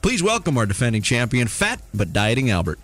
Please welcome our defending champion, Fat but Dieting Albert.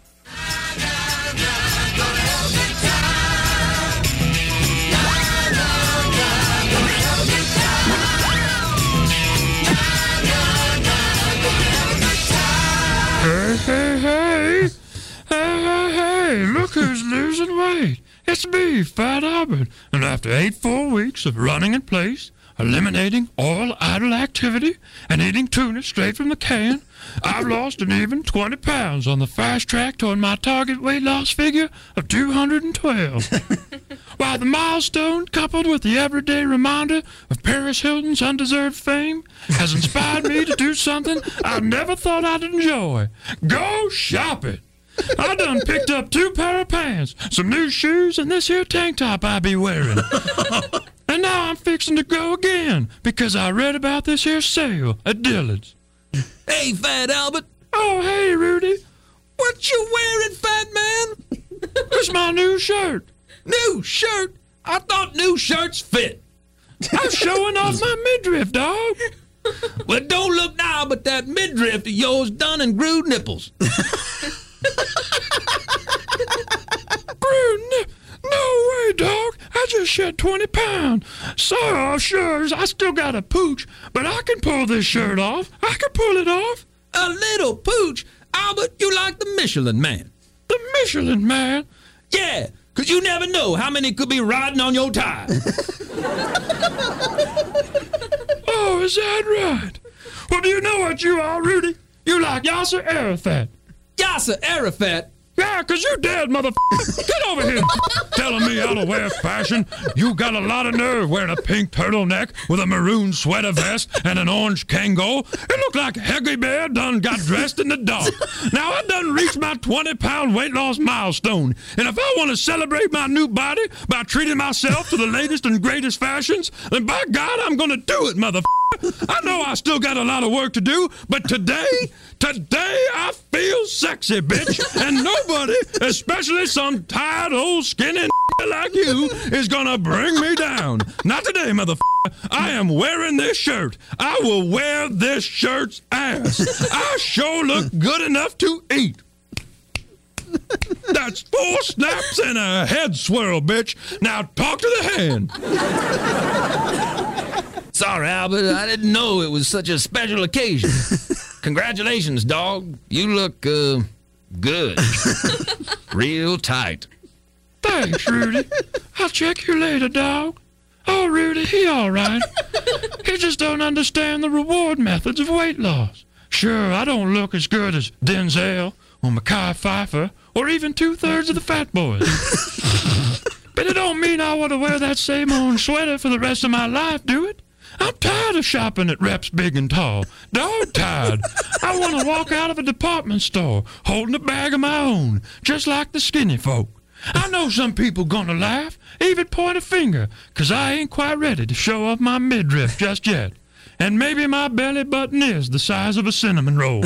Hey, look who's losing weight. It's me, Fat Albert. And after 8 full weeks of running in place, eliminating all idle activity, and eating tuna straight from the can, I've lost an even 20 pounds on the fast track toward my target weight loss figure of 212. While the milestone, coupled with the everyday reminder of Paris Hilton's undeserved fame, has inspired me to do something I never thought I'd enjoy. Go shopping! I done picked up 2 pair of pants, some new shoes, and this here tank top I be wearing. And now I'm fixing to go again because I read about this here sale at Dillard's. Hey, Fat Albert. Oh, hey, Rudy. What you wearing, Fat Man? It's my new shirt. New shirt? I thought new shirts fit. I'm showing off my midriff, dog. Well, don't look now, but that midriff of yours done and grew nipples. No way, dog. I just shed 20 pounds. So, sure, I still got a pooch, but I can pull this shirt off. I can pull it off. A little pooch? Albert, you like the Michelin Man. The Michelin Man? Yeah, because you never know how many could be riding on your tire. Oh, is that right? Well, do you know what you are, Rudy? You like Yasser Arafat. Yasser Arafat? Yeah, 'cause you're dead, motherfucker. Get over here. Telling me how to wear fashion. You got a lot of nerve wearing a pink turtleneck with a maroon sweater vest and an orange Kangol. It looked like Heggy Bear done got dressed in the dark. Now, I done reached my 20-pound weight loss milestone. And if I want to celebrate my new body by treating myself to the latest and greatest fashions, then by God, I'm going to do it, motherfucker. I know I still got a lot of work to do, but today I feel sexy, bitch. And nobody, especially some tired old skinny like you, is gonna bring me down. Not today, motherfucker. I am wearing this shirt. I will wear this shirt's ass. I sure look good enough to eat. That's 4 snaps and a head swirl, bitch. Now talk to the hand. Sorry, Albert, I didn't know it was such a special occasion. Congratulations, dog. You look, good. Real tight. Thanks, Rudy. I'll check you later, dog. Oh, Rudy, he all right. He just don't understand the reward methods of weight loss. Sure, I don't look as good as Denzel or Mekhi Phifer or even 2/3 of the Fat Boys. But it don't mean I want to wear that same old sweater for the rest of my life, do it? I'm tired of shopping at Reps Big and Tall. Dog tired. I want to walk out of a department store holding a bag of my own, just like the skinny folk. I know some people gonna laugh, even point a finger, 'cause I ain't quite ready to show off my midriff just yet. And maybe my belly button is the size of a cinnamon roll.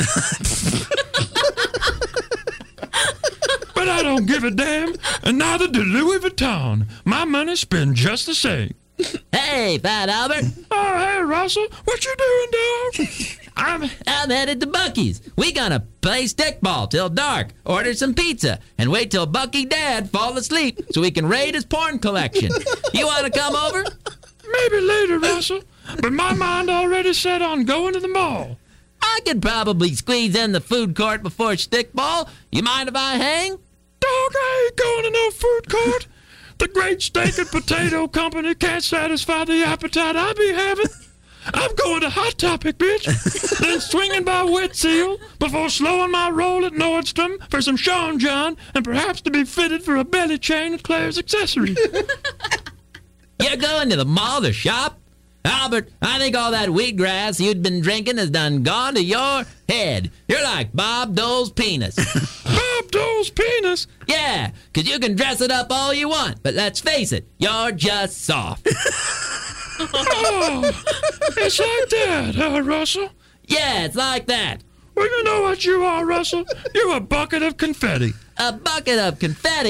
But I don't give a damn, and neither do Louis Vuitton. My money's spent just the same. Hey, Fat Albert. Oh, hey, Russell. What you doing, dog? I'm headed to Bucky's. We gonna play stickball till dark, order some pizza, and wait till Bucky Dad fall asleep so we can raid his porn collection. You wanna come over? Maybe later, Russell. But my mind already set on going to the mall. I could probably squeeze in the food court before stickball. You mind if I hang? Dog, I ain't going to no food court. The great steak and potato company can't satisfy the appetite I be having. I'm going to Hot Topic, bitch. Then swinging by Wet Seal before slowing my roll at Nordstrom for some Sean John and perhaps to be fitted for a belly chain at Claire's Accessories. You're going to the mall to shop? Albert, I think all that wheatgrass you'd been drinking has done gone to your head. You're like Bob Dole's penis. Bob Dole's penis? Yeah, 'cause you can dress it up all you want, but let's face it, you're just soft. Oh, it's like that, huh, Russell? Yeah, it's like that. Well, you know what you are, Russell? You're a bucket of confetti. A bucket of confetti?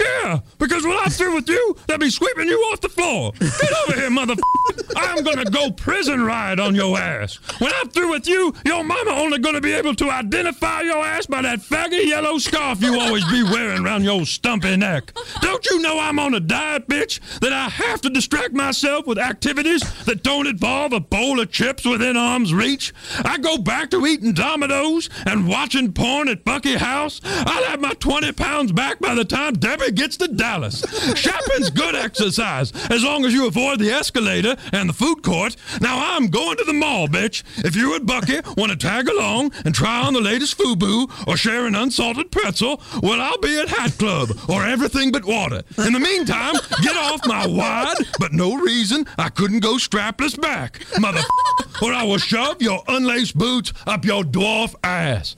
Yeah, because when I'm through with you, they'll be sweeping you off the floor. Get over here, motherfucker. I'm gonna go prison riot on your ass. When I'm through with you, your mama only gonna be able to identify your ass by that faggy yellow scarf you always be wearing around your stumpy neck. Don't you know I'm on a diet, bitch? That I have to distract myself with activities that don't involve a bowl of chips within arm's reach? I go back to eating Domino's and watching porn at Bucky House. I'll have my 20 pounds back by the time Debbie gets to Dallas. Shopping's good exercise, as long as you avoid the escalator and the food court. Now I'm going to the mall, bitch. If you and Bucky want to tag along and try on the latest FUBU or share an unsalted pretzel, well, I'll be at Hat Club or Everything But Water. In the meantime, get off my wide, but no reason I couldn't go strapless back, motherfucker, or I will shove your unlaced boots up your dwarf ass.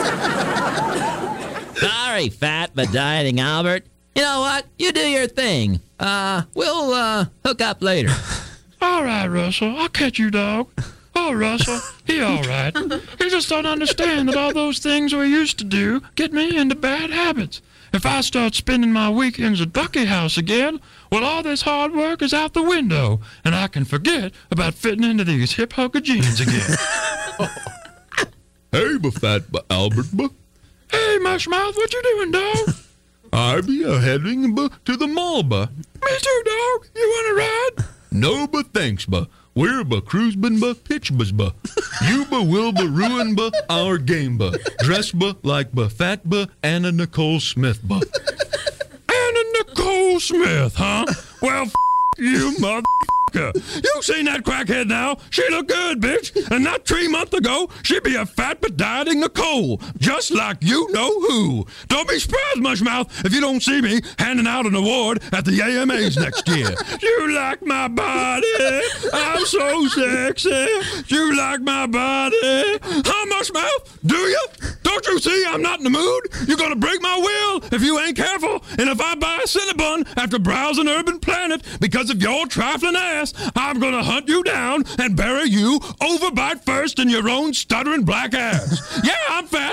Sorry, fat but dieting Albert. You know what? You do your thing. We'll hook up later. All right, Russell. I'll catch you, dog. Oh, Russell, he all right. He just don't understand that all those things we used to do get me into bad habits. If I start spending my weekends at Bucky House again, well, all this hard work is out the window, and I can forget about fitting into these hip hugger jeans again. Hey, Fat Albert. Hey, Mushmouth, what you doing, dog? I be heading to the mall, Me too, dog. You want to ride? No, but thanks, We're cruising, pitch, You will ruin, our game, Dress, like, Fat, Anna Nicole Smith, Anna Nicole Smith, huh? Well, you motherfucker. You seen that crackhead now? She look good, bitch. And not 3 months ago, she be a fat but dieting Nicole, just like you know who. Don't be surprised, Mushmouth, if you don't see me handing out an award at the AMAs next year. You like my body? I'm so sexy. You like my body? Huh, Mushmouth? Do you? Don't you see I'm not in the mood? You're gonna break my will if you ain't careful. And if I buy a Cinnabon after browsing Urban Planet because of your trifling ass, I'm gonna hunt you down and bury you overbite first in your own stuttering black ass. Yeah, I'm fat.